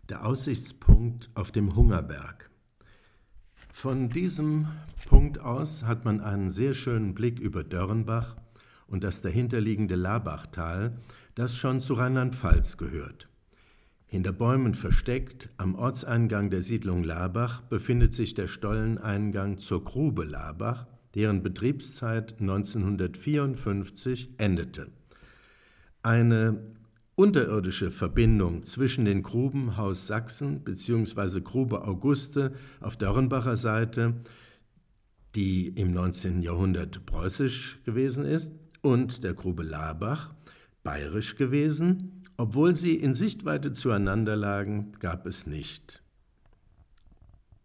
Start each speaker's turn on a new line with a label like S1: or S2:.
S1: Der Aussichtspunkt auf dem Hungerberg. Von diesem Punkt aus hat man einen sehr schönen Blick über Dörrenbach und das dahinterliegende Labachtal, das schon zu Rheinland-Pfalz gehört. Hinter Bäumen versteckt, am Ortseingang der Siedlung Labach, befindet sich der Stolleneingang zur Grube Labach, deren Betriebszeit 1954 endete. Eine unterirdische Verbindung zwischen den Gruben Haus Sachsen bzw. Grube Auguste auf Dörrenbacher Seite, die im 19. Jahrhundert preußisch gewesen ist, und der Grube Labach, bayerisch gewesen, obwohl sie in Sichtweite zueinander lagen, gab es nicht.